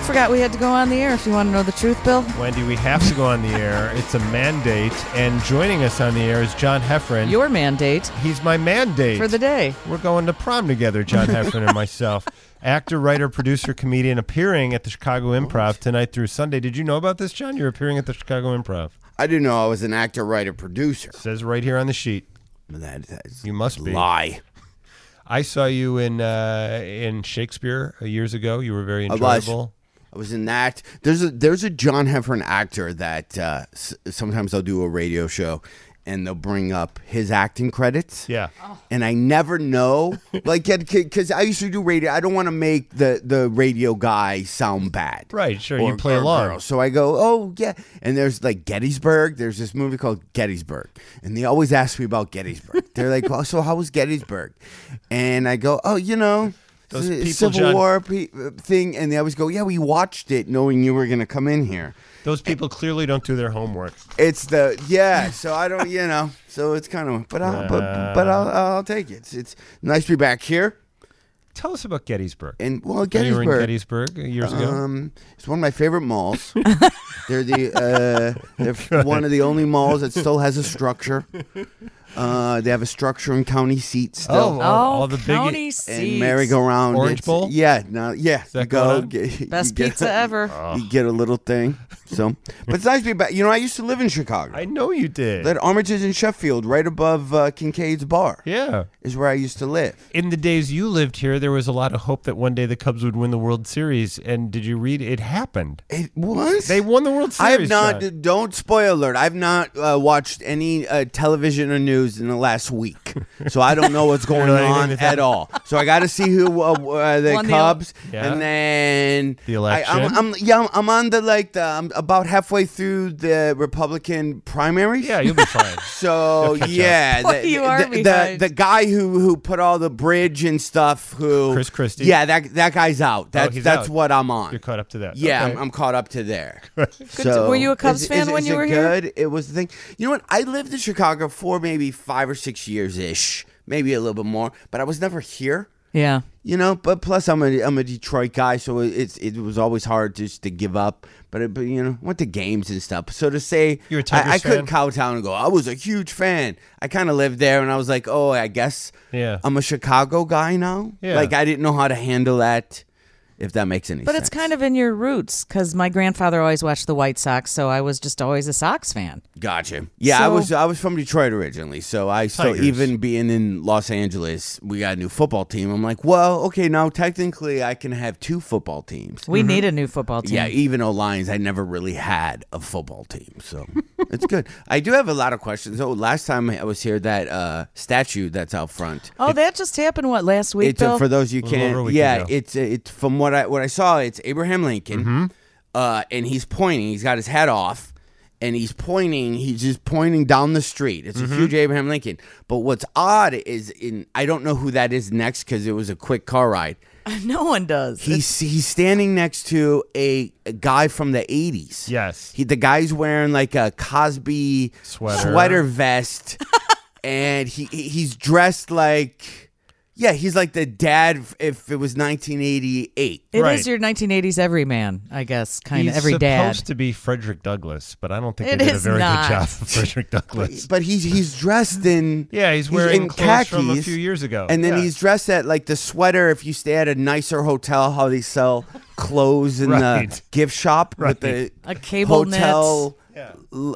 forgot we had to go on the air if you want to know the truth, Bill. Wendy, we have to go on the air. It's a mandate. And joining us on the air is John Heffron. Your mandate. He's my mandate. For the day. We're going to prom together, John Heffron and myself. Actor, writer, producer, comedian, appearing at the Chicago Improv tonight through Sunday. Did you know about this, John? You're appearing at the Chicago Improv. I didn't know I was an actor, writer, producer. It says right here on the sheet. That's You must be. lie. I saw you in Shakespeare years ago. You were very enjoyable. I was in that. There's a John Heffron actor that sometimes I'll do a radio show and they'll bring up his acting credits. Yeah. And I never know, like, because I used to do radio. I don't want to make the radio guy sound bad. Right, sure. You play along. Girl. So I go, oh, yeah. And there's like Gettysburg. There's this movie called Gettysburg. And they always ask me about Gettysburg. They're like, well, so how was Gettysburg? And I go, oh, you know. Those people, Civil John, War thing, and they always go, yeah, we watched it knowing you were going to come in here. Those people clearly don't do their homework. It's so I don't, so it's kind of, but I'll take it. It's nice to be back here. Tell us about Gettysburg. And well, You were in Gettysburg Gettysburg years ago. It's one of my favorite malls. They're one of the only malls that still has a structure. They have a structure in county seats still. all the county big seats. And merry-go-round. Orange Bowl? Yeah. that Go. Best pizza ever. You get a little thing. So, but it's nice to be back. I used to live in Chicago. I know you did. At Armitage and Sheffield, right above Kincaid's Bar. Yeah. Is where I used to live. In the days you lived here, there was a lot of hope that one day the Cubs would win the World Series. And did you read? It happened. It was? They won the World I Series. have not, John. don't spoil alert, I've not watched any television or news in the last week. So I don't know what's going on at all. So I got to see who the Cubs. Yeah. And then The election. I'm on I'm about halfway through the Republican primaries. Yeah, you'll be fine. So You'll catch yeah, up. You are behind. the guy who put all the bridge and stuff. Chris Christie? Yeah, that guy's out. He's that's out. what I'm on. You're caught up to that. Yeah, Okay. I'm caught up to there. Were you a Cubs fan when you were here? Good. It was the thing. You know what? I lived in Chicago for maybe 5 or 6 years ish, maybe a little bit more, but I was never here. Yeah. But plus I'm a Detroit guy, so it was always hard just to give up. But went to games and stuff. So to say You're a Tigers I couldn't fan? kowtow and go, I was a huge fan. I kind of lived there, and I was like, oh, I guess I'm a Chicago guy now. Yeah. Like I didn't know how to handle that. If that makes any sense. But it's kind of in your roots because my grandfather always watched the White Sox, so I was just always a Sox fan. Gotcha. Yeah, So- I was from Detroit originally, so I still, Tigers. even being in Los Angeles, we got a new football team. I'm like, well, okay, now technically I can have 2 football teams. We need a new football team. Yeah, even though Lions, I never really had a football team, so it's good. I do have a lot of questions. Oh, last time I was here, that statue that's out front. Oh, that just happened, last week, It's Bill? for those you A little over a can't. week Yeah, ago. it's from what I saw. It's Abraham Lincoln, and he's pointing. He's got his hat off, and he's pointing. He's just pointing down the street. It's a huge Abraham Lincoln. But what's odd is I don't know who that is next because it was a quick car ride. No one does. He's standing next to a guy from the 80s. Yes. The guy's wearing like a Cosby Sweater. vest, and he's dressed like. Yeah, he's like the dad if it was 1988. It Right. is your 1980s everyman, I guess, kind He's of every dad. supposed to be Frederick Douglass, but I don't think It they did a is very not. good job of Frederick Douglass. But he's dressed in Yeah, wearing in clothes khakis, from a few years ago. and then Yeah. he's dressed at like the sweater. If you stay at a nicer hotel, how they sell clothes in the Right. gift shop with Right. the A cable hotel. Yeah.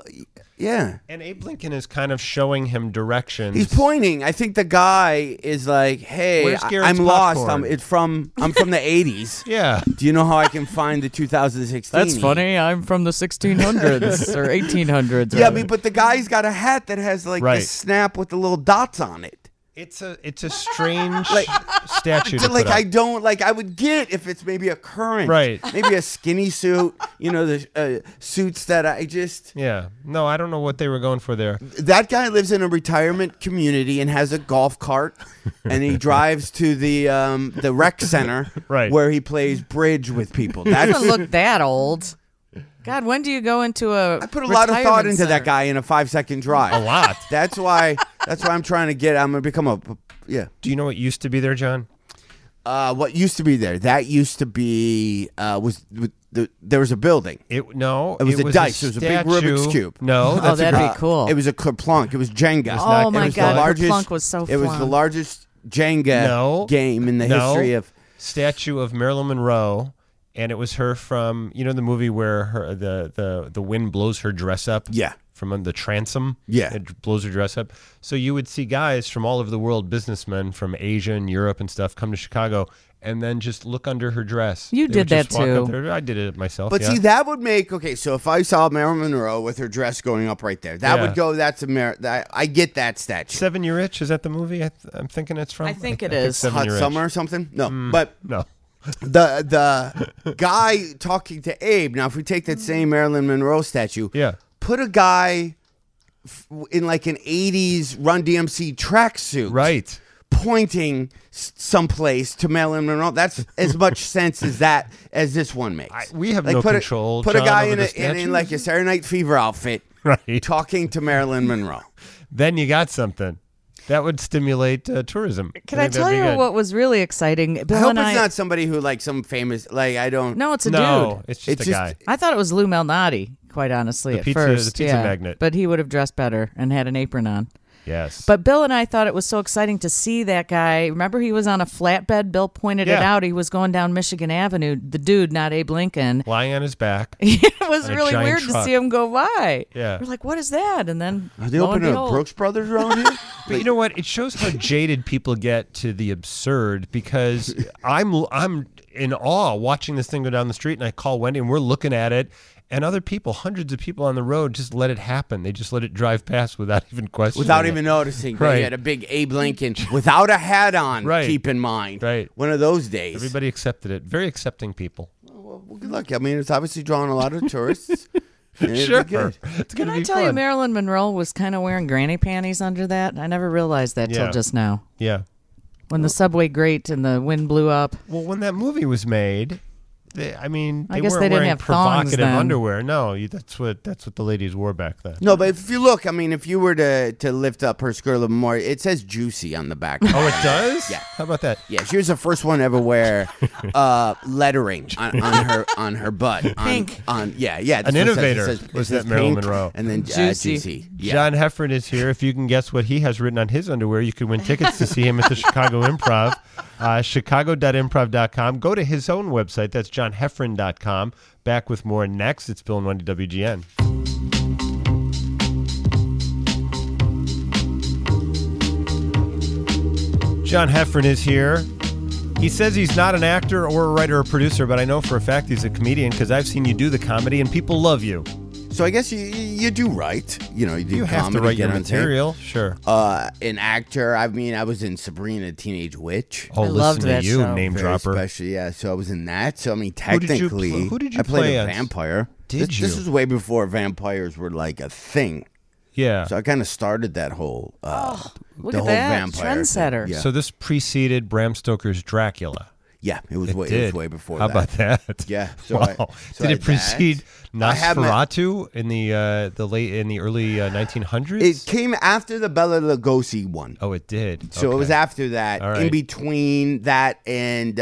Yeah. And Abe Lincoln is kind of showing him directions. He's pointing. I think the guy is like, "Hey, Where's Garrett's I'm lost. popcorn? I'm from the 80s. Yeah. Do you know how I can find the 2016? That's funny. I'm from the 1600s or 1800s. Yeah, rather. but the guy's got a hat that has like Right. the snap with the little dots on it. It's a strange statue. To Like put up. I don't like. I would get if it's maybe a current, Right. Maybe a skinny suit. The suits that I just. Yeah. No, I don't know what they were going for there. That guy lives in a retirement community and has a golf cart, and he drives to the rec center, Right. where he plays bridge with people. He That's. doesn't look that old. God, when do you go into a I put a lot of thought retirement into center? that guy in a 5-second drive. A lot. That's why I'm trying to get. I'm gonna become a. Yeah. Do you know what used to be there, John? What used to be there? That used to be there was a building. It was a dice. It was a big statue. Rubik's Cube. No, Oh, that's that'd a be cool. It was a Kerplunk. It was Jenga. Oh my It was the God, largest- Kerplunk was so It was the fun. largest Jenga game in the history of. statue of Marilyn Monroe, and it was her from the movie where her the wind blows her dress up. Yeah. From the transom. Yeah. It blows her dress up. So you would see guys from all over the world, businessmen from Asia and Europe and stuff, come to Chicago and then just look under her dress. You They did would just that walk too. up there. I did it myself. But yeah. see, that would make so if I saw Marilyn Monroe with her dress going up right there, that Yeah. would go. That's I get that statue. 7 Year Itch, is that the movie I'm thinking it's from? I think it is. 7 Hot Year Itch. Summer or something. No, but No. the guy talking to Abe. Now, if we take that same Marilyn Monroe statue, Yeah. put a guy in like an '80s Run DMC tracksuit, Right. pointing someplace to Marilyn Monroe. That's as much sense as this one makes. We have no put control, Put a John, guy over in the in statues. like a Saturday Night Fever outfit, Right. talking to Marilyn Monroe. Then you got something. That would stimulate tourism. Can I think tell that'd be you good. what was really exciting? I Bill hope and it's I. not somebody who like some famous I don't. No, it's a No, dude. it's just It's a just- guy. I thought it was Lou Malnati, quite honestly, The at pizza- first. the pizza yeah. magnate. But he would have dressed better and had an apron on. Yes. But Bill and I thought it was so exciting to see that guy. Remember, he was on a flatbed. Bill pointed it Yeah. out. He was going down Michigan Avenue. The dude, not Abe Lincoln. lying on his back. It was On a really giant weird to truck. see him go by. Yeah. We're like, what is that? And then Are they lo and opening up behold- Brooks Brothers around here? But you know what? It shows how jaded people get to the absurd because I'm in awe watching this thing go down the street, and I call Wendy, and we're looking at it, and other people, hundreds of people on the road, just let it happen. They just let it drive past without even questioning. Without it. even noticing. Right. They had a big Abe Lincoln without a hat on, Right. keep in mind. Right. One of those days. Everybody accepted it. Very accepting people. Well, good luck. I mean, it's obviously drawing a lot of tourists. And it'd be Sure. good. It's Can going to I be tell fun. you, Marilyn Monroe was kind of wearing granny panties under that? I never realized that Yeah. till just now. Yeah. When the subway grate and the wind blew up. Well, when that movie was made, they I guess weren't they didn't wearing have thongs provocative then. underwear. No, that's what the ladies wore back then. No, but if you look, I mean, if you were to lift up her skirt a little more, it says juicy on the back. Oh, it does? Yeah. How about that? Yeah, she was the first one to ever wear lettering on her butt. Pink. Yeah. An that's what it says. innovator It says was that Marilyn pink, Monroe. and then Juicy. juicy. Yeah. John Heffron is here. If you can guess what he has written on his underwear, you could win tickets to see him at the Chicago Improv. Chicago.improv.com. Go to his own website. That's johnheffron.com. Back with more next. It's Bill and Wendy WGN. John Heffron is here. He says he's not an actor or a writer or producer, but I know for a fact he's a comedian because I've seen you do the comedy and people love you. So I guess you do write. You know, you do You have to comedy, write get your on tape. material. Sure. An actor. I mean, I was in Sabrina the Teenage Witch. Oh, I listen loved to that you, show. name Very dropper. special, yeah. So I was in that. So I mean, Who did you technically, pl- who did you I played play a as? vampire. Did This you? was way before vampires were like a thing. Yeah. So I kind of started that whole Look the at whole that. vampire Trendsetter. thing. Yeah. So this preceded Bram Stoker's Dracula. Yeah, it was It way did. before How that. about that? Yeah. So Wow. so Did I it precede I have my- Nosferatu in the early 1900s? It came after the Bela Lugosi one. Oh, it did. So it was Okay. after that, All right. in between that and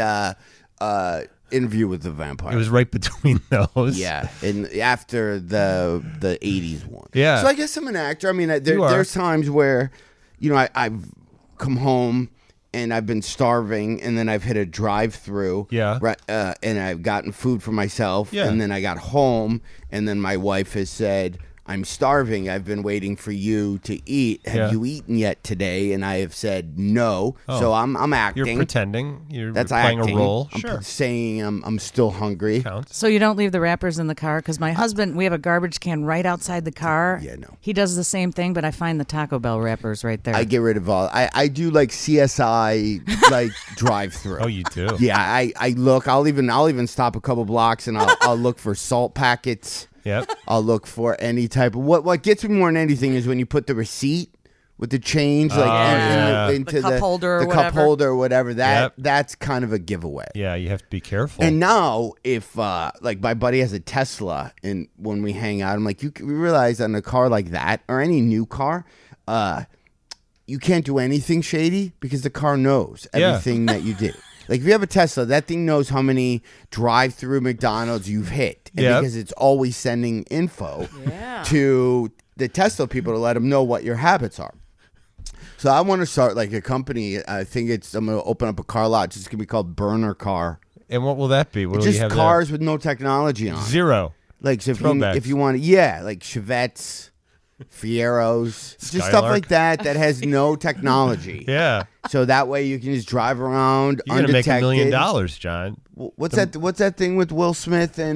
Interview with the Vampire. It was right between those. Yeah, and after the '80s one. Yeah. So I guess I'm an actor. I mean, You are. there's times where, I've come home and I've been starving, and then I've hit a drive-through. Yeah. Right. And I've gotten food for myself. Yeah. And then I got home, and then my wife has said, I'm starving. I've been waiting for you to eat. Have Yeah. you eaten yet today? And I have said no. Oh. So I'm acting. You're pretending. You're That's playing acting. a role. I'm Sure. saying I'm still hungry. Counts. So you don't leave the wrappers in the car? Because my husband, we have a garbage can right outside the car. Yeah, no. He does the same thing, but I find the Taco Bell wrappers right there. I get rid of all. I do like CSI like drive through. Oh, you do? Yeah, I look. I'll even stop a couple blocks and I'll look for salt packets. Yep. I'll look for any type of what gets me more than anything is when you put the receipt with the change like yeah. into The cup holder or the cup whatever. holder or whatever. Yep. That's kind of a giveaway. Yeah, you have to be careful. And now, if like my buddy has a Tesla, and when we hang out, I'm like, we realize on a car like that or any new car, you can't do anything shady because the car knows Yeah. everything that you do. Like if you have a Tesla, that thing knows how many drive-through McDonald's you've hit, and Yep. because it's always sending info Yeah. to the Tesla people to let them know what your habits are. So I want to start like a company. I'm going to open up a car lot. It's just going to be called Burner Car. And what will that be? What will Just you have cars with no technology on. there? it. Zero. Like so Throwbacks. if you want, like Chevettes, Fieros, just stuff Skylark. like that has no technology. Yeah. So that way you can just drive around You're going to make undetected. $1 million, John. What's that thing with Will Smith and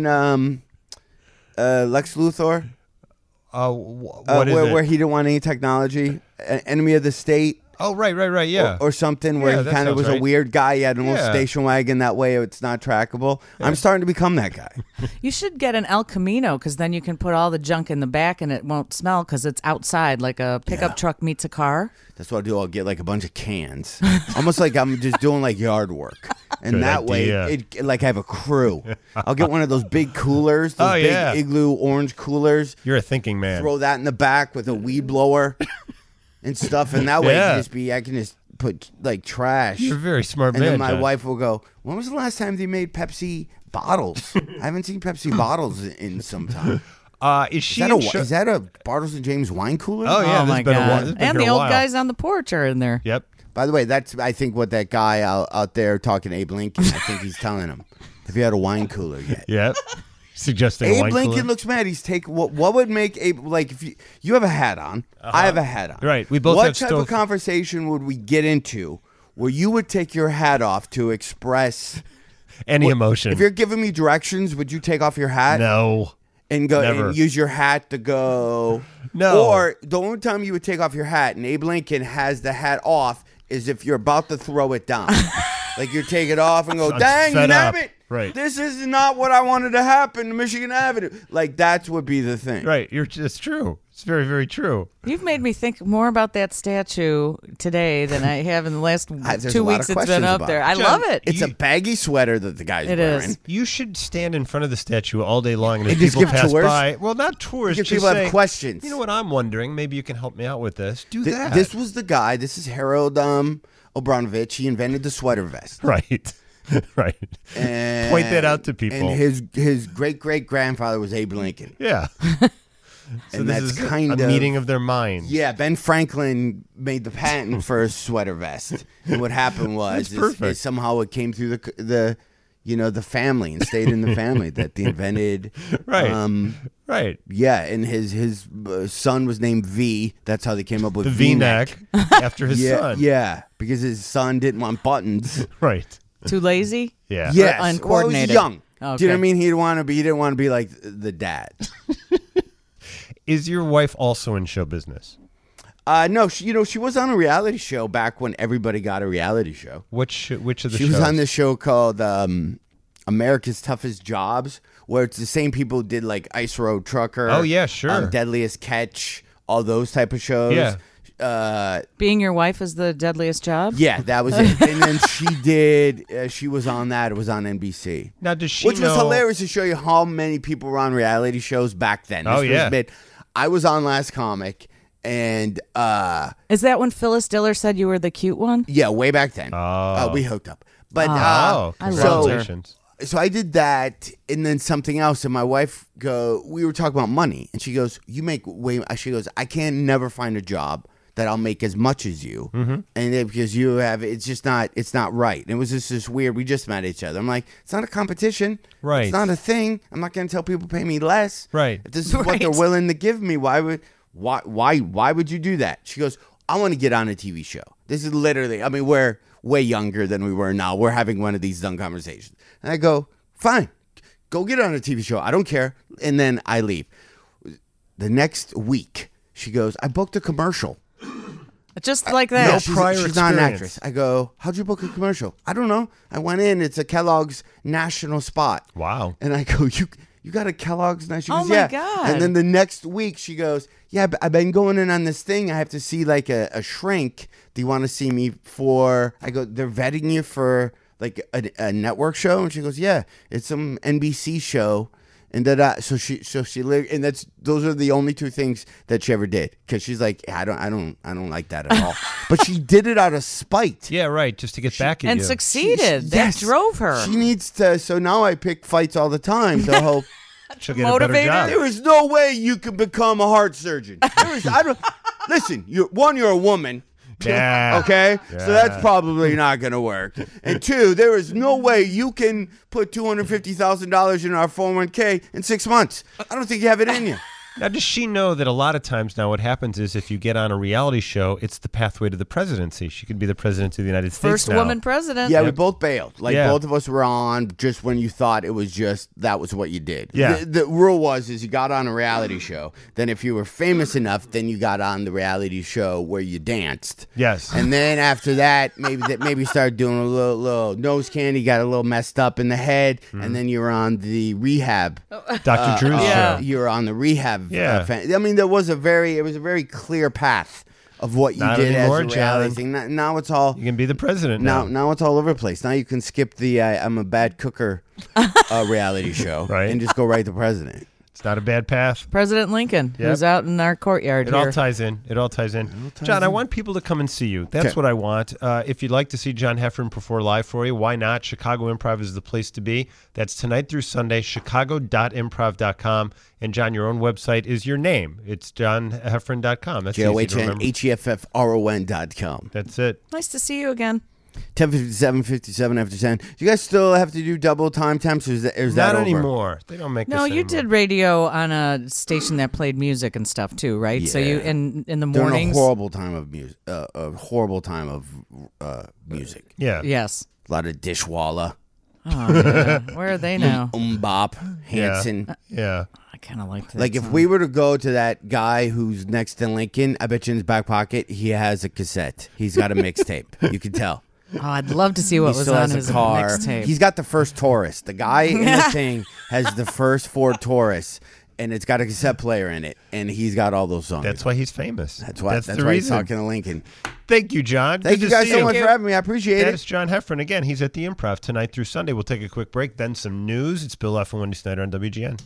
Lex Luthor? What is it? Where he didn't want any technology, Enemy of the State. Oh, right, yeah. Or something where Yeah, he that kind of sounds was a right. weird guy. He had an old Yeah. station wagon. That way it's not trackable. I'm starting to become that guy. You should get an El Camino because then you can put all the junk in the back and it won't smell because it's outside like a pickup truck meets a car. That's what I'll do. I'll get like a bunch of cans, almost like I'm just doing like yard work. And Good that idea. way, like I have a crew. I'll get one of those big coolers, those Oh, big yeah. igloo orange coolers. You're a thinking man. Throw that in the back with a weed blower and stuff. And that way, Yeah. I can just put like trash. You're a very smart And man, then my John. wife will go, "When was the last time they made Pepsi bottles? I haven't seen Pepsi bottles in some time." Is she Is in is that a Bartles and James wine cooler? Oh, yeah. oh this my has been a while. god! This has been And here the a old while. guys on the porch are in there. Yep. By the way, that's I think what that guy out there talking to Abe Lincoln. I think he's telling him, "Have you had a wine cooler yet?" Yep. Suggesting a Abe wine Lincoln cooler. looks mad. He's what would make Abe like if you have a hat on, I have a hat on. Right, we both What have type stove- of conversation would we get into where you would take your hat off to express Any emotion. If you're giving me directions, would you take off your hat no. and go Never. and use your hat to go? No. Or the only time you would take off your hat and Abe Lincoln has the hat off is if you're about to throw it down. Like you take it off and go, I'm dang, fed up." nabbit. Right. This is not what I wanted to happen to Michigan Avenue. Like that would be the thing. Right. It's true. It's very, very true. You've made me think more about that statue today than I have in the last There's 2 a lot weeks of it's questions been up about there. it. I John, love it. It's a baggy sweater that the guy's It wearing. is. You should stand in front of the statue all day long and And as just people give pass tours? by. Well, not tours. Because just people say, have questions. You know what I'm wondering? Maybe you can help me out with this. Do that. This was the guy. This is Harold Abramovich. He invented the sweater vest. right. Right. And, Point that out to people. And his great grandfather was Abe Lincoln. Yeah. So And this that's is kind a of- meeting of their minds. Yeah, Ben Franklin made the patent for a sweater vest. And what happened was That's perfect. somehow it came through the family and stayed in the family that they invented. Right. Right. Yeah, and his son was named V. That's how they came up with The V-neck after his Yeah, son. yeah, because his son didn't want buttons. Right. Too lazy? Yeah. Yes, uncoordinated. well, he was young. Okay. Do you know what I mean? He didn't want to be like the dad. Is your wife also in show business? No, she was on a reality show back when everybody got a reality show. Which of the She shows? was on this show called America's Toughest Jobs, where it's the same people who did like Ice Road Trucker. Oh, yeah, sure. Deadliest Catch, all those type of shows. Yeah. Being your wife is the deadliest job? Yeah, that was it. And then she was on that. It was on NBC. Now, does she Which was know- hilarious to show you how many people were on reality shows back then. Oh, was yeah. I was on Last Comic, and Is that when Phyllis Diller said you were the cute one? yeah, way back then. Oh. We hooked up. But Oh, I love congratulations. so I did that, and then something else. And my wife we were talking about money, and she goes, "You make way." She goes, "I can never find a job that I'll make as much as you, and because you have, it's not right." And it was just this weird. We just met each other. I'm like, it's not a competition, Right. It's not a thing. I'm not going to tell people pay me less, Right. If this is what they're Right. willing to give me, why would you do that? She goes, "I want to get on a TV show." This is literally, I mean, we're way younger than we were now. We're having one of these dumb conversations. And I go, fine, go get on a TV show. I don't care. And then I leave. The next week, she goes, I booked a commercial. Just like No, that. prior she's not an experience. actress. I go, how'd you book a commercial? I don't know. I went in. It's a Kellogg's national spot. Wow. And I go, you got a Kellogg's national? Oh, She goes, my yeah. God. And then the next week she goes, yeah, but I've been going in on this thing. I have to see like a shrink. Do you want to see me for? I go, they're vetting you for like a network show, and she goes, yeah, it's some NBC show. And so she lived, and those are the only two things that she ever did, because she's like, I don't like that at all. But she did it out of spite. Yeah, right. Just to get back at and you. succeeded. Yes. That drove her. She needs to. So now I pick fights all the time to hope. She'll get a better motivator. job. There is no way you can become a heart surgeon. Listen, you're a woman. Yeah. Okay? Yeah. So that's probably not going to work. And two, there is no way you can put $250,000 in our 401k in 6 months. I don't think you have it in you. Now, does she know that a lot of times now what happens is if you get on a reality show, it's the pathway to the presidency. She could be the president of the United States First now. woman president. Yeah, we both bailed. Like, Yeah. both of us were on just when you thought it was just, that was what you did. Yeah. The rule is you got on a reality show. Then if you were famous enough, then you got on the reality show where you danced. Yes. And then after that, maybe started doing a little nose candy, got a little messed up in the head, and then you were on the rehab. Dr. Drew's yeah. show. You were on the rehab. Yeah. I mean, it was a very clear path of what you Not did anymore, as a reality John. thing. Now it's all. You can be the president Now now. it's all over the place. Now you can skip the I'm a bad cooker reality show Right. and just go right to president. It's not a bad path. President Lincoln, Yep. who's out in our courtyard It here. all ties in. It all ties in. John, I want people to come and see you. That's Okay. what I want. If you'd like to see John Heffron perform live for you, why not? Chicago Improv is the place to be. That's tonight through Sunday, chicago.improv.com. And John, your own website is your name. It's johnheffron.com. That's easy to remember. JOHNHEFFRON.com. That's it. Nice to see you again. 10:57 after 10. Do you guys still have to do double time temps, or is that Not over? anymore. They don't make No, this you anymore. did radio on a station that played music and stuff too, right? So you Yeah. in the During mornings. a horrible time of music. Music. Yeah. Yes. A lot of Dishwalla, Oh, yeah. Where are they now? Bop, Hanson. Yeah. I kind of like that. Like, if song. we were to go to that guy who's next to Lincoln, I bet you in his back pocket he has a cassette. He's got a mixtape. You can tell. Oh, I'd love to see what He was still on has his a car. mixtape. He's got the first Taurus. The guy in the thing has the first Ford Taurus, and it's got a cassette player in it, and he's got all those songs. That's why he's famous. That's why the he's reason. talking to Lincoln. Thank you, John. Thank Good you to guys see so much for having me. I appreciate That it. is John Heffron. Again, he's at the Improv tonight through Sunday. We'll take a quick break, then some news. It's Bill F. and Wendy Snyder on WGN.